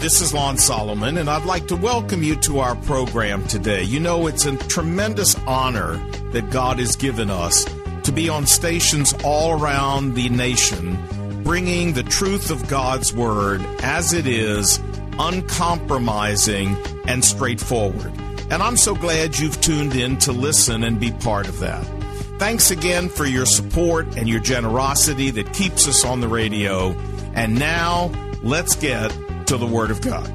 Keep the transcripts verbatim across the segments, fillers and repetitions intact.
this is Lon Solomon, and I'd like to welcome you to our program today. You know, it's a tremendous honor that God has given us to be on stations all around the nation, bringing the truth of God's Word as it is, uncompromising and straightforward. And I'm so glad you've tuned in to listen and be part of that. Thanks again for your support and your generosity that keeps us on the radio. And now, let's get to the Word of God.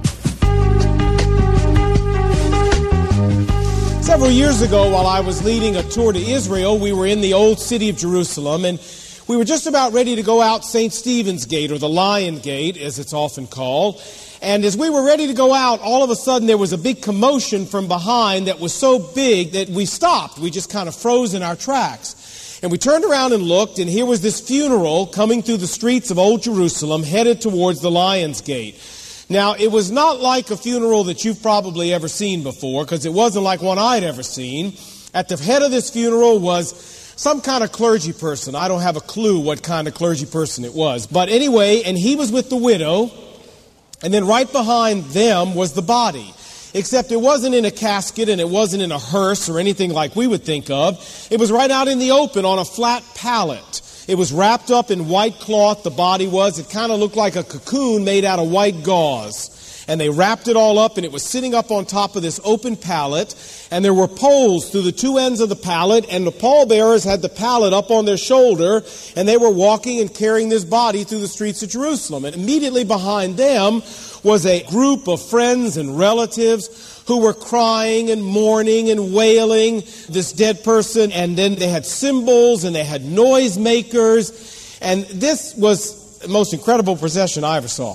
Several years ago, while I was leading a tour to Israel, we were in the old city of Jerusalem, and we were just about ready to go out Saint Stephen's Gate, or the Lion Gate, as it's often called. And as we were ready to go out, all of a sudden there was a big commotion from behind that was so big that we stopped. We just kind of froze in our tracks. And we turned around and looked, and here was this funeral coming through the streets of Old Jerusalem, headed towards the Lion's Gate. Now, it was not like a funeral that you've probably ever seen before, because it wasn't like one I'd ever seen. At the head of this funeral was some kind of clergy person. I don't have a clue what kind of clergy person it was. But anyway, and he was with the widow, and then right behind them was the body. Except it wasn't in a casket and it wasn't in a hearse or anything like we would think of. It was right out in the open on a flat pallet. It was wrapped up in white cloth, the body was. It kind of looked like a cocoon made out of white gauze. And they wrapped it all up, and it was sitting up on top of this open pallet. And there were poles through the two ends of the pallet, and the pallbearers had the pallet up on their shoulder, and they were walking and carrying this body through the streets of Jerusalem. And immediately behind them was a group of friends and relatives who were crying and mourning and wailing this dead person. And then they had cymbals and they had noisemakers. And this was the most incredible procession I ever saw.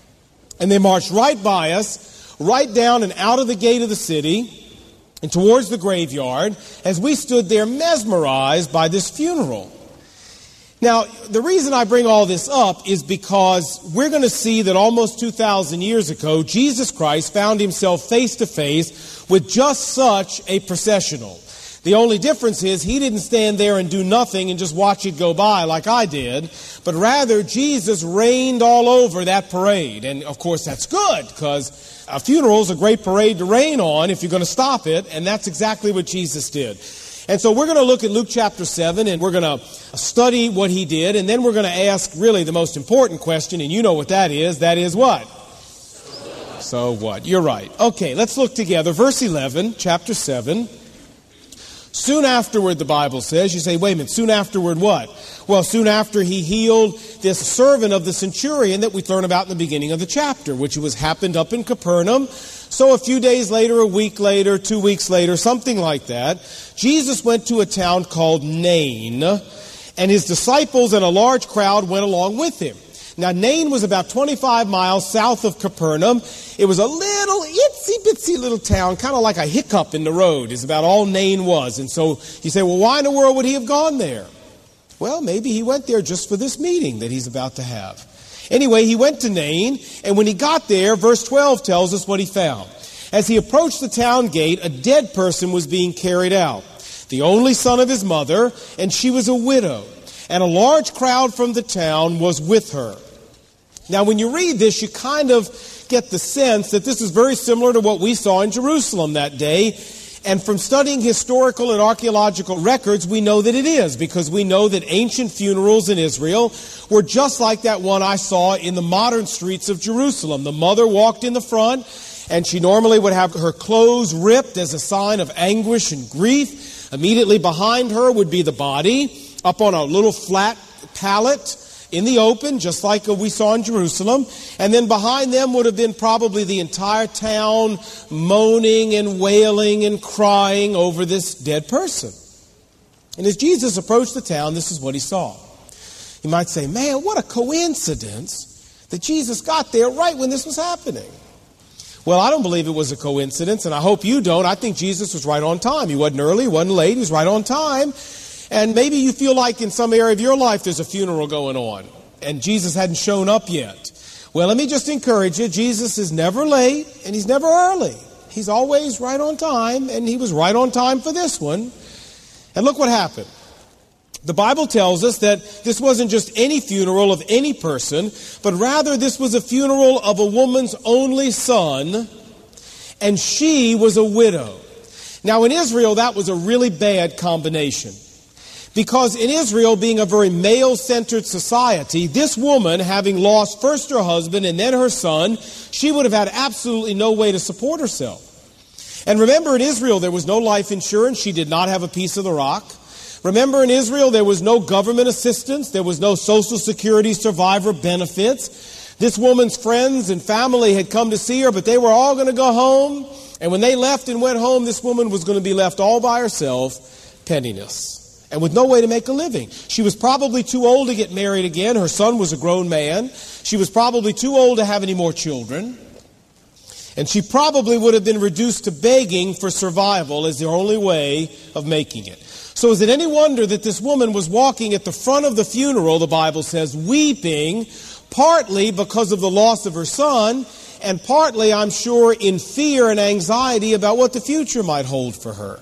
And they marched right by us, right down and out of the gate of the city and towards the graveyard as we stood there mesmerized by this funeral. Now, the reason I bring all this up is because we're going to see that almost two thousand years ago, Jesus Christ found himself face to face with just such a processional. The only difference is he didn't stand there and do nothing and just watch it go by like I did, but rather Jesus reigned all over that parade. And of course that's good, because a funeral is a great parade to reign on if you're going to stop it, and that's exactly what Jesus did. And so we're going to look at Luke chapter seven, and we're going to study what he did, and then we're going to ask really the most important question, and you know what that is. That is what? So what? You're right. Okay, let's look together. Verse eleven, chapter seven. Soon afterward, the Bible says, you say, wait a minute, soon afterward what? Well, soon after he healed this servant of the centurion that we learn about in the beginning of the chapter, which was happened up in Capernaum. So a few days later, a week later, two weeks later, something like that, Jesus went to a town called Nain, and his disciples and a large crowd went along with him. Now, Nain was about twenty-five miles south of Capernaum. It was a little, itsy-bitsy little town, kind of like a hiccup in the road, is about all Nain was. And so you say, well, why in the world would he have gone there? Well, maybe he went there just for this meeting that he's about to have. Anyway, he went to Nain, and when he got there, verse twelve tells us what he found. As he approached the town gate, a dead person was being carried out, the only son of his mother, and she was a widow. And a large crowd from the town was with her. Now, when you read this, you kind of get the sense that this is very similar to what we saw in Jerusalem that day. And from studying historical and archaeological records, we know that it is, because we know that ancient funerals in Israel were just like that one I saw in the modern streets of Jerusalem. The mother walked in the front, and she normally would have her clothes ripped as a sign of anguish and grief. Immediately behind her would be the body, up on a little flat pallet in the open, just like we saw in Jerusalem. And then behind them would have been probably the entire town moaning and wailing and crying over this dead person. And as Jesus approached the town, this is what he saw. You might say, man, what a coincidence that Jesus got there right when this was happening. Well, I don't believe it was a coincidence, and I hope you don't. I think Jesus was right on time. He wasn't early, he wasn't late, he was right on time. And maybe you feel like in some area of your life there's a funeral going on, and Jesus hadn't shown up yet. Well, let me just encourage you, Jesus is never late, and he's never early. He's always right on time, and he was right on time for this one. And look what happened. The Bible tells us that this wasn't just any funeral of any person, but rather this was a funeral of a woman's only son, and she was a widow. Now in Israel, that was a really bad combination. Because in Israel, being a very male-centered society, this woman, having lost first her husband and then her son, she would have had absolutely no way to support herself. And remember, in Israel, there was no life insurance. She did not have a piece of the rock. Remember, in Israel, there was no government assistance. There was no Social Security survivor benefits. This woman's friends and family had come to see her, but they were all going to go home. And when they left and went home, this woman was going to be left all by herself, penniless, and with no way to make a living. She was probably too old to get married again. Her son was a grown man. She was probably too old to have any more children. And she probably would have been reduced to begging for survival as the only way of making it. So is it any wonder that this woman was walking at the front of the funeral, the Bible says, weeping, partly because of the loss of her son, and partly, I'm sure, in fear and anxiety about what the future might hold for her.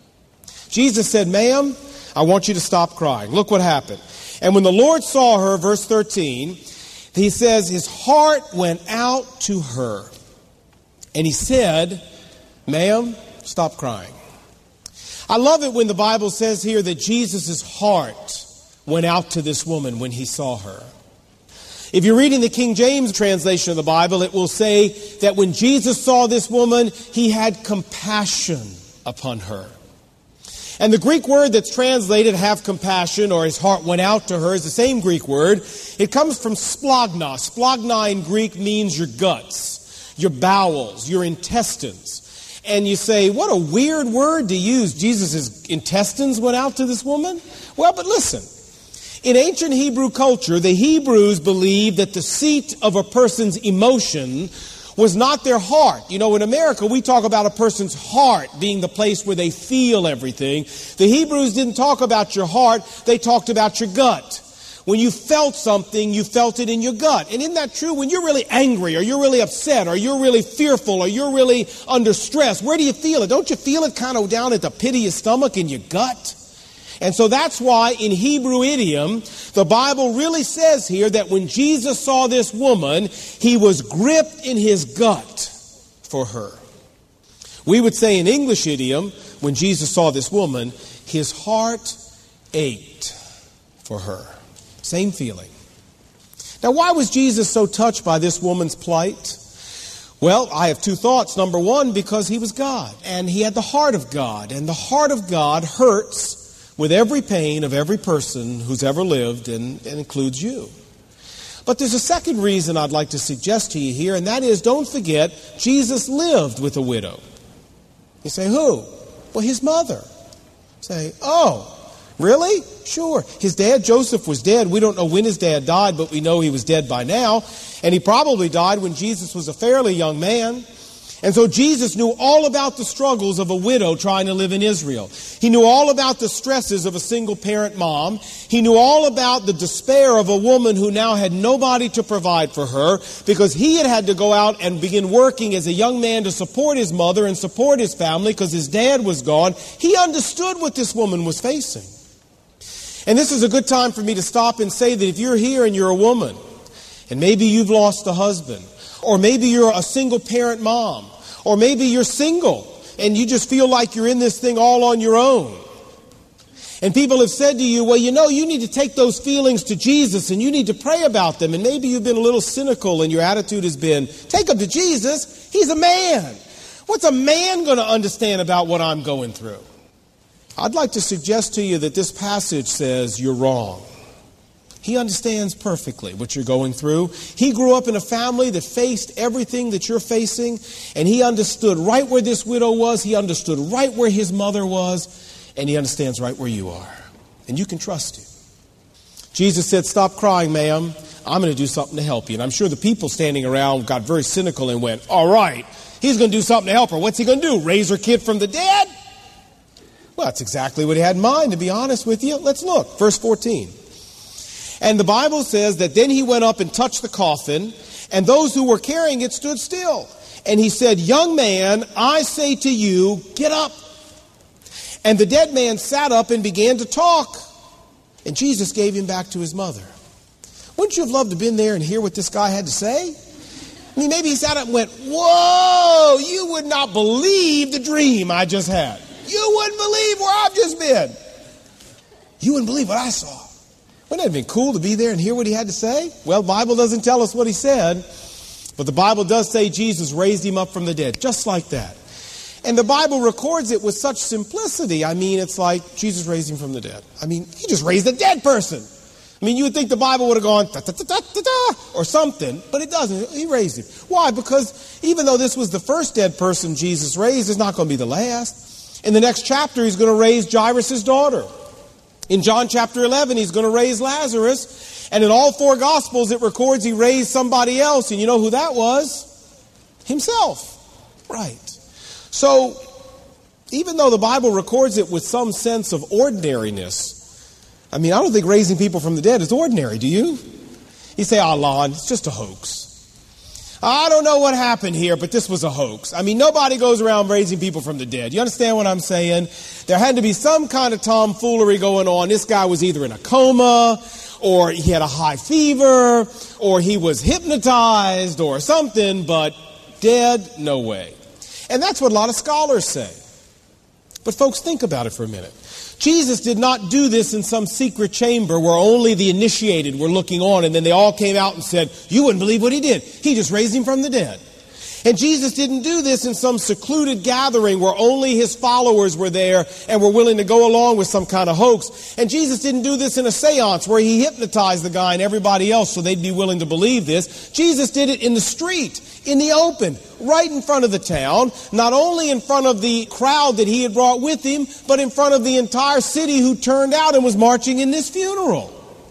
Jesus said, "Ma'am, I want you to stop crying." Look what happened. And when the Lord saw her, verse thirteen, he says, his heart went out to her. And he said, "Ma'am, stop crying." I love it when the Bible says here that Jesus' heart went out to this woman when he saw her. If you're reading the King James translation of the Bible, it will say that when Jesus saw this woman, he had compassion upon her. And the Greek word that's translated have compassion, or his heart went out to her, is the same Greek word. It comes from splagna. Splagna in Greek means your guts, your bowels, your intestines. And you say, what a weird word to use. Jesus' intestines went out to this woman? Well, but listen. In ancient Hebrew culture, the Hebrews believed that the seat of a person's emotion was not their heart. You know, in America, we talk about a person's heart being the place where they feel everything. The Hebrews didn't talk about your heart. They talked about your gut. When you felt something, you felt it in your gut. And isn't that true? When you're really angry, or you're really upset, or you're really fearful, or you're really under stress, where do you feel it? Don't you feel it kind of down at the pit of your stomach, in your gut? And so that's why in Hebrew idiom, the Bible really says here that when Jesus saw this woman, he was gripped in his gut for her. We would say in English idiom, when Jesus saw this woman, his heart ached for her. Same feeling. Now, why was Jesus so touched by this woman's plight? Well, I have two thoughts. Number one, because he was God, and he had the heart of God, and the heart of God hurts with every pain of every person who's ever lived, and, and includes you. But there's a second reason I'd like to suggest to you here, and that is, don't forget, Jesus lived with a widow. You say, who? Well, his mother. Say, oh, really? Sure. His dad, Joseph, was dead. We don't know when his dad died, but we know he was dead by now. And he probably died when Jesus was a fairly young man. And so Jesus knew all about the struggles of a widow trying to live in Israel. He knew all about the stresses of a single-parent mom. He knew all about the despair of a woman who now had nobody to provide for her, because he had had to go out and begin working as a young man to support his mother and support his family because his dad was gone. He understood what this woman was facing. And this is a good time for me to stop and say that if you're here and you're a woman, and maybe you've lost a husband, or maybe you're a single-parent mom, or maybe you're single and you just feel like you're in this thing all on your own. And people have said to you, well, you know, you need to take those feelings to Jesus and you need to pray about them. And maybe you've been a little cynical and your attitude has been, take them to Jesus. He's a man. What's a man going to understand about what I'm going through? I'd like to suggest to you that this passage says you're wrong. He understands perfectly what you're going through. He grew up in a family that faced everything that you're facing, and he understood right where this widow was. He understood right where his mother was, and he understands right where you are. And you can trust him. Jesus said, stop crying, ma'am. I'm going to do something to help you. And I'm sure the people standing around got very cynical and went, all right, he's going to do something to help her. What's he going to do, raise her kid from the dead? Well, that's exactly what he had in mind, to be honest with you. Let's look. Verse fourteen. And the Bible says that then he went up and touched the coffin, and those who were carrying it stood still. And he said, young man, I say to you, get up. And the dead man sat up and began to talk. And Jesus gave him back to his mother. Wouldn't you have loved to have been there and hear what this guy had to say? I mean, maybe he sat up and went, whoa, you would not believe the dream I just had. You wouldn't believe where I've just been. You wouldn't believe what I saw. Wouldn't it have been cool to be there and hear what he had to say? Well, the Bible doesn't tell us what he said, but the Bible does say Jesus raised him up from the dead, just like that. And the Bible records it with such simplicity. I mean, it's like Jesus raised him from the dead. I mean, he just raised a dead person. I mean, you would think the Bible would have gone, da, da, da, da, da, da, or something, but it doesn't. He raised him. Why? Because even though this was the first dead person Jesus raised, it's not going to be the last. In the next chapter, he's going to raise Jairus' daughter. In John chapter eleven, he's going to raise Lazarus. And in all four Gospels, it records he raised somebody else. And you know who that was? Himself. Right. So, even though the Bible records it with some sense of ordinariness, I mean, I don't think raising people from the dead is ordinary, do you? You say, ah, Lon, it's just a hoax. I don't know what happened here, but this was a hoax. I mean, nobody goes around raising people from the dead. You understand what I'm saying? There had to be some kind of tomfoolery going on. This guy was either in a coma, or he had a high fever, or he was hypnotized, or something, but dead, no way. And that's what a lot of scholars say. But folks, think about it for a minute. Jesus did not do this in some secret chamber where only the initiated were looking on, and then they all came out and said, you wouldn't believe what he did. He just raised him from the dead. And Jesus didn't do this in some secluded gathering where only his followers were there and were willing to go along with some kind of hoax. And Jesus didn't do this in a seance where he hypnotized the guy and everybody else so they'd be willing to believe this. Jesus did it in the street, in the open, right in front of the town, not only in front of the crowd that he had brought with him, but in front of the entire city who turned out and was marching in this funeral.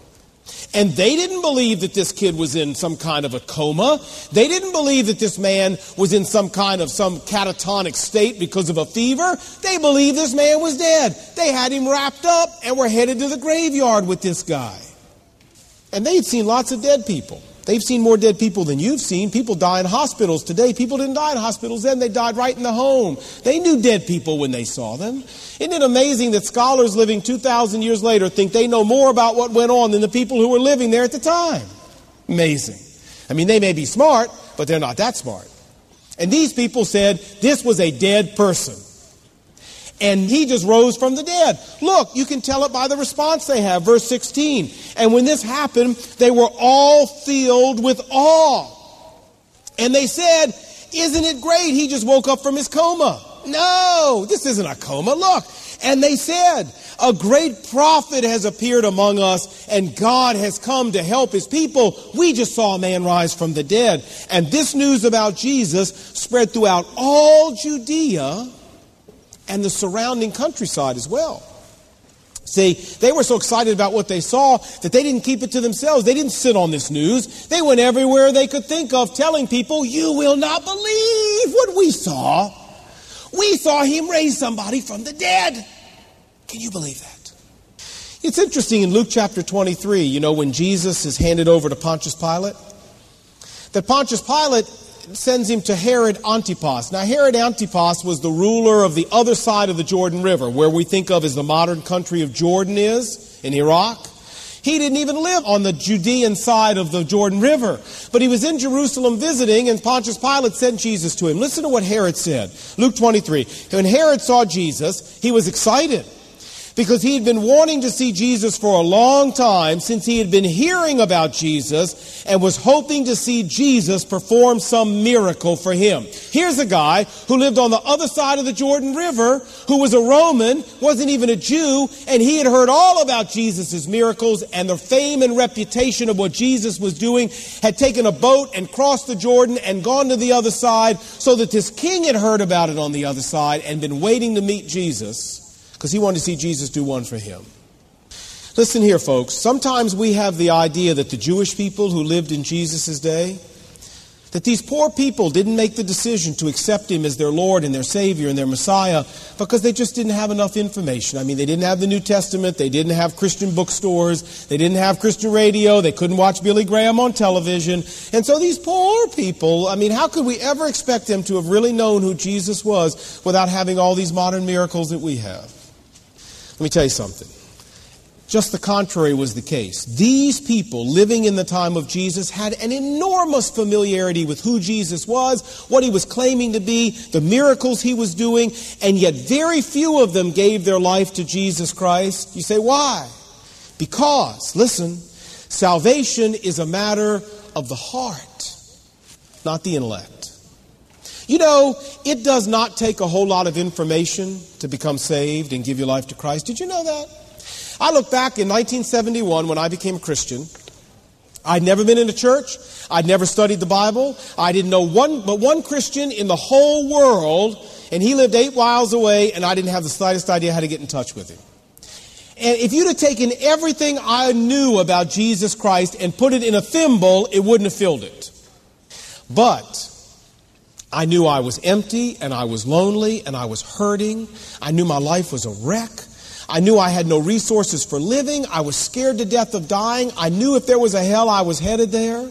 And they didn't believe that this kid was in some kind of a coma. They didn't believe that this man was in some kind of some catatonic state because of a fever. They believed this man was dead. They had him wrapped up and were headed to the graveyard with this guy. And they'd seen lots of dead people. They've seen more dead people than you've seen. People die in hospitals today. People didn't die in hospitals then. They died right in the home. They knew dead people when they saw them. Isn't it amazing that scholars living two thousand years later think they know more about what went on than the people who were living there at the time? Amazing. I mean, they may be smart, but they're not that smart. And these people said this was a dead person. And he just rose from the dead. Look, you can tell it by the response they have. Verse sixteen. And when this happened, they were all filled with awe. And they said, isn't it great? He just woke up from his coma. No, this isn't a coma. Look. And they said, a great prophet has appeared among us, and God has come to help his people. We just saw a man rise from the dead. And this news about Jesus spread throughout all Judea and the surrounding countryside as well. See, they were so excited about what they saw that they didn't keep it to themselves. They didn't sit on this news. They went everywhere they could think of, telling people, you will not believe what we saw. We saw him raise somebody from the dead. Can you believe that? It's interesting in Luke chapter twenty-three, you know, when Jesus is handed over to Pontius Pilate, that Pontius Pilate sends him to Herod Antipas. Now, Herod Antipas was the ruler of the other side of the Jordan River, where we think of as the modern country of Jordan is, in Iraq. He didn't even live on the Judean side of the Jordan River. But he was in Jerusalem visiting, and Pontius Pilate sent Jesus to him. Listen to what Herod said. Luke twenty-three. When Herod saw Jesus, he was excited, because he had been wanting to see Jesus for a long time, since he had been hearing about Jesus and was hoping to see Jesus perform some miracle for him. Here's a guy who lived on the other side of the Jordan River, who was a Roman, wasn't even a Jew, and he had heard all about Jesus' miracles, and the fame and reputation of what Jesus was doing had taken a boat and crossed the Jordan and gone to the other side, so that this king had heard about it on the other side and been waiting to meet Jesus, because he wanted to see Jesus do one for him. Listen here, folks. Sometimes we have the idea that the Jewish people who lived in Jesus' day, that these poor people didn't make the decision to accept him as their Lord and their Savior and their Messiah because they just didn't have enough information. I mean, they didn't have the New Testament. They didn't have Christian bookstores. They didn't have Christian radio. They couldn't watch Billy Graham on television. And so these poor people, I mean, how could we ever expect them to have really known who Jesus was without having all these modern miracles that we have? Let me tell you something. Just the contrary was the case. These people living in the time of Jesus had an enormous familiarity with who Jesus was, what he was claiming to be, the miracles he was doing, and yet very few of them gave their life to Jesus Christ. You say, why? Because, listen, salvation is a matter of the heart, not the intellect. You know, it does not take a whole lot of information to become saved and give your life to Christ. Did you know that? I look back in nineteen seventy-one when I became a Christian. I'd never been in a church. I'd never studied the Bible. I didn't know one but one Christian in the whole world, and he lived eight miles away, and I didn't have the slightest idea how to get in touch with him. And if you'd have taken everything I knew about Jesus Christ and put it in a thimble, it wouldn't have filled it. But I knew I was empty, and I was lonely, and I was hurting. I knew my life was a wreck. I knew I had no resources for living. I was scared to death of dying. I knew if there was a hell, I was headed there.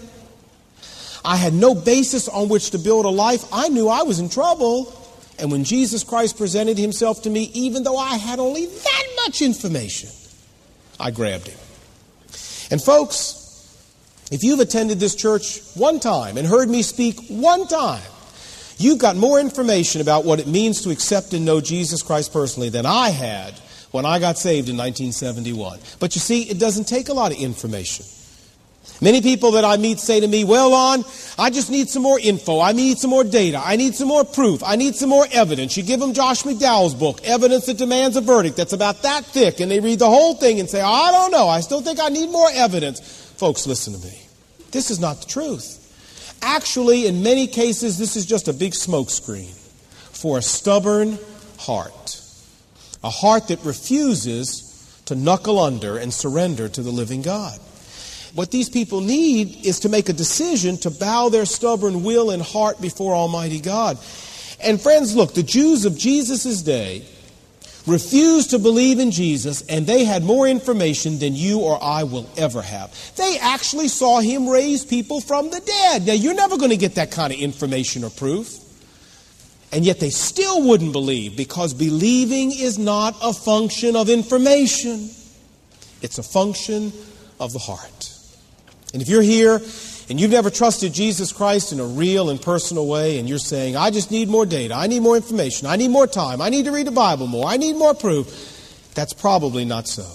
I had no basis on which to build a life. I knew I was in trouble. And when Jesus Christ presented himself to me, even though I had only that much information, I grabbed him. And folks, if you've attended this church one time and heard me speak one time, you've got more information about what it means to accept and know Jesus Christ personally than I had when I got saved in nineteen seventy-one. But you see, it doesn't take a lot of information. Many people that I meet say to me, well, Lon, I just need some more info. I need some more data. I need some more proof. I need some more evidence. You give them Josh McDowell's book, Evidence That Demands a Verdict, that's about that thick, and they read the whole thing and say, I don't know. I still think I need more evidence. Folks, listen to me. This is not the truth. Actually, in many cases, this is just a big smokescreen for a stubborn heart. A heart that refuses to knuckle under and surrender to the living God. What these people need is to make a decision to bow their stubborn will and heart before Almighty God. And friends, look, the Jews of Jesus' day refused to believe in Jesus, and they had more information than you or I will ever have. They actually saw him raise people from the dead. Now, you're never going to get that kind of information or proof. And yet they still wouldn't believe, because believing is not a function of information. It's a function of the heart. And if you're here and you've never trusted Jesus Christ in a real and personal way, and you're saying, I just need more data, I need more information, I need more time, I need to read the Bible more, I need more proof, that's probably not so.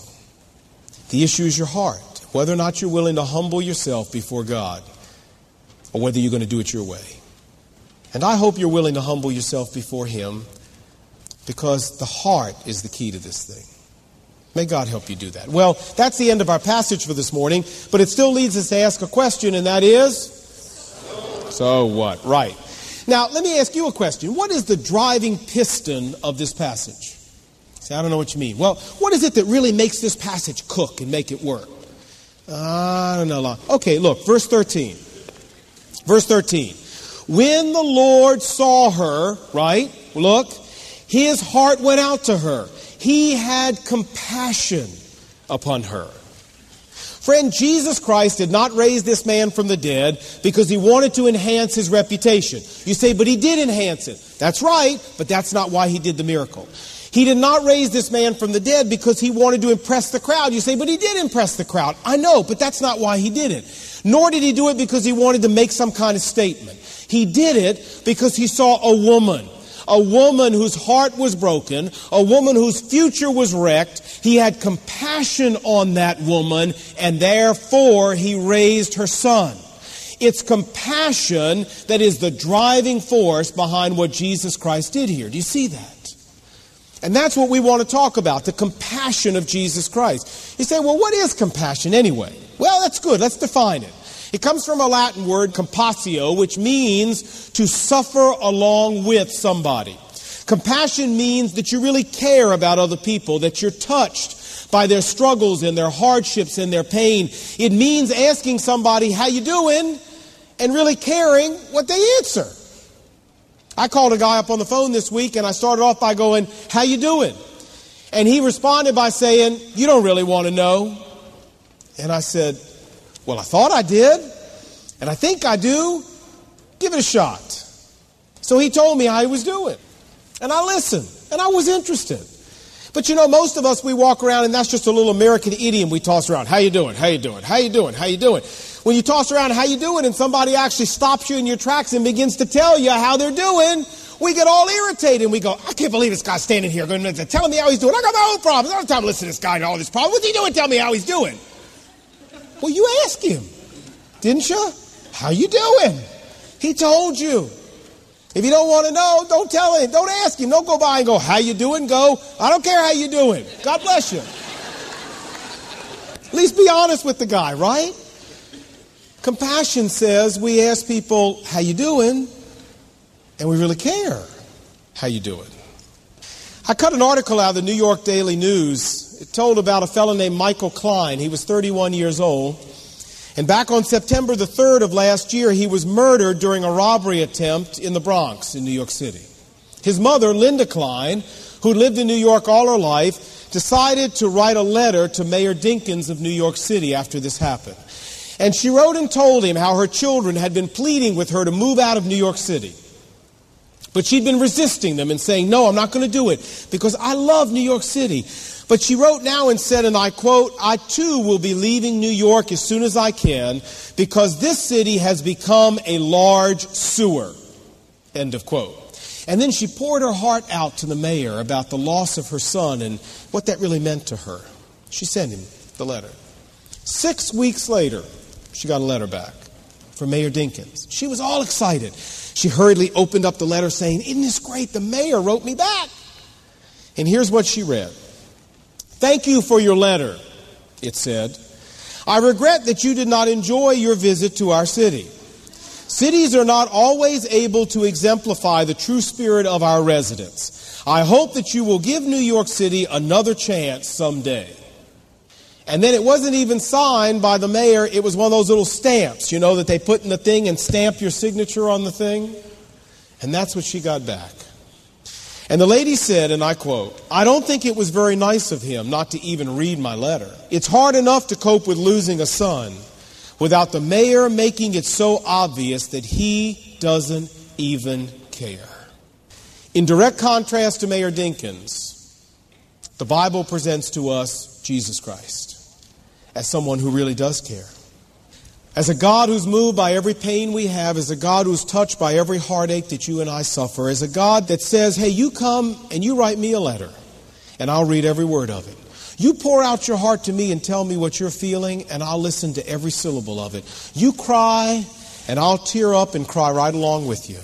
The issue is your heart, whether or not you're willing to humble yourself before God, or whether you're going to do it your way. And I hope you're willing to humble yourself before him, because the heart is the key to this thing. May God help you do that. Well, that's the end of our passage for this morning, but it still leads us to ask a question, and that is? So what? Right. Now, let me ask you a question. What is the driving piston of this passage? See, I don't know what you mean. Well, what is it that really makes this passage cook and make it work? Uh, I don't know. Okay, look, verse thirteen. Verse thirteen. When the Lord saw her, right, look, his heart went out to her. He had compassion upon her. Friend, Jesus Christ did not raise this man from the dead because he wanted to enhance his reputation. You say, but he did enhance it. That's right, but that's not why he did the miracle. He did not raise this man from the dead because he wanted to impress the crowd. You say, but he did impress the crowd. I know, but that's not why he did it. Nor did he do it because he wanted to make some kind of statement. He did it because he saw a woman. A woman whose heart was broken, a woman whose future was wrecked. He had compassion on that woman, and therefore he raised her son. It's compassion that is the driving force behind what Jesus Christ did here. Do you see that? And that's what we want to talk about, the compassion of Jesus Christ. You say, well, what is compassion anyway? Well, that's good. Let's define it. It comes from a Latin word, compassio, which means to suffer along with somebody. Compassion means that you really care about other people, that you're touched by their struggles and their hardships and their pain. It means asking somebody, how you doing? And really caring what they answer. I called a guy up on the phone this week, and I started off by going, how you doing? And he responded by saying, you don't really want to know. And I said, well, I thought I did, and I think I do. Give it a shot. So he told me how he was doing, and I listened, and I was interested. But you know, most of us, we walk around and that's just a little American idiom we toss around. How you doing? How you doing? How you doing? How you doing? When you toss around how you doing and somebody actually stops you in your tracks and begins to tell you how they're doing, we get all irritated and we go, I can't believe this guy's standing here going to telling me how he's doing. I got my own problems. I don't have time to listen to this guy and all these problems. What's he doing? Tell me how he's doing. Well, you asked him, didn't you? How you doing? He told you. If you don't want to know, don't tell him. Don't ask him. Don't go by and go, how you doing? Go, I don't care how you doing. God bless you. At least be honest with the guy, right? Compassion says we ask people, how you doing? And we really care how you doing. I cut an article out of the New York Daily News. It told about a fellow named Michael Klein. He was thirty-one years old. And back on September the third of last year, he was murdered during a robbery attempt in the Bronx in New York City. His mother, Linda Klein, who lived in New York all her life, decided to write a letter to Mayor Dinkins of New York City after this happened. And she wrote and told him how her children had been pleading with her to move out of New York City. But she'd been resisting them and saying, no, I'm not going to do it because I love New York City. But she wrote now and said, and I quote, I too will be leaving New York as soon as I can because this city has become a large sewer. End of quote. And then she poured her heart out to the mayor about the loss of her son and what that really meant to her. She sent him the letter. Six weeks later, she got a letter back from Mayor Dinkins. She was all excited. She hurriedly opened up the letter saying, isn't this great? The mayor wrote me back. And here's what she read. Thank you for your letter, it said. I regret that you did not enjoy your visit to our city. Cities are not always able to exemplify the true spirit of our residents. I hope that you will give New York City another chance someday. And then it wasn't even signed by the mayor. It was one of those little stamps, you know, that they put in the thing and stamp your signature on the thing. And that's what she got back. And the lady said, and I quote, I don't think it was very nice of him not to even read my letter. It's hard enough to cope with losing a son without the mayor making it so obvious that he doesn't even care. In direct contrast to Mayor Dinkins, the Bible presents to us Jesus Christ as someone who really does care. As a God who's moved by every pain we have, as a God who's touched by every heartache that you and I suffer, as a God that says, hey, you come and you write me a letter, and I'll read every word of it. You pour out your heart to me and tell me what you're feeling, and I'll listen to every syllable of it. You cry, and I'll tear up and cry right along with you.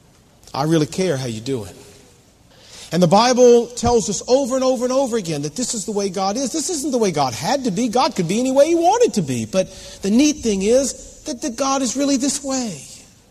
I really care how you're doing. And the Bible tells us over and over and over again that this is the way God is. This isn't the way God had to be. God could be any way He wanted to be. But the neat thing is that, that God is really this way.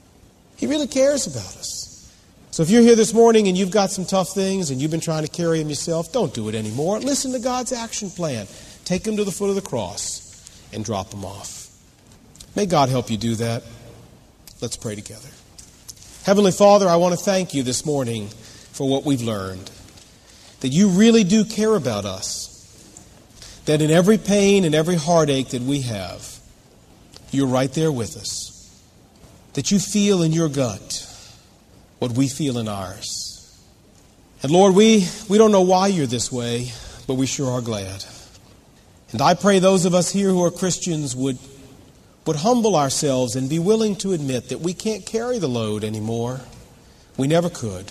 He really cares about us. So if you're here this morning and you've got some tough things and you've been trying to carry them yourself, don't do it anymore. Listen to God's action plan. Take them to the foot of the cross and drop them off. May God help you do that. Let's pray together. Heavenly Father, I want to thank you this morning for what we've learned, that you really do care about us, that in every pain and every heartache that we have, you're right there with us, that you feel in your gut what we feel in ours. And Lord, we, we don't know why you're this way, but we sure are glad. And I pray those of us here who are Christians would, would humble ourselves and be willing to admit that we can't carry the load anymore. We never could.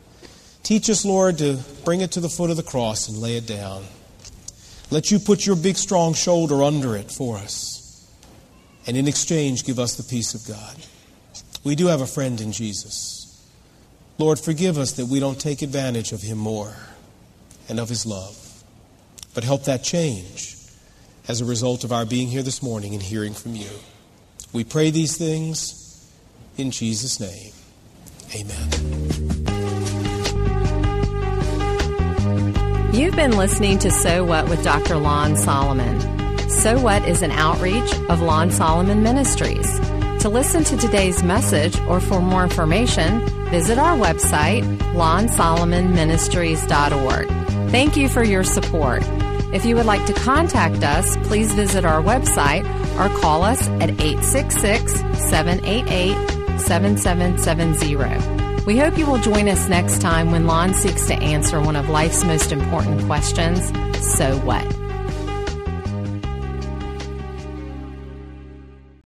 Teach us, Lord, to bring it to the foot of the cross and lay it down. Let you put your big, strong shoulder under it for us. And in exchange, give us the peace of God. We do have a friend in Jesus. Lord, forgive us that we don't take advantage of Him more and of His love. But help that change as a result of our being here this morning and hearing from you. We pray these things in Jesus' name. Amen. You've been listening to So What with Doctor Lon Solomon. So What is an outreach of Lon Solomon Ministries. To listen to today's message or for more information, visit our website, lon solomon ministries dot org. Thank you for your support. If you would like to contact us, please visit our website or call us at eight six six, seven eight eight, seven seven seven zero. We hope you will join us next time when Lon seeks to answer one of life's most important questions, so what?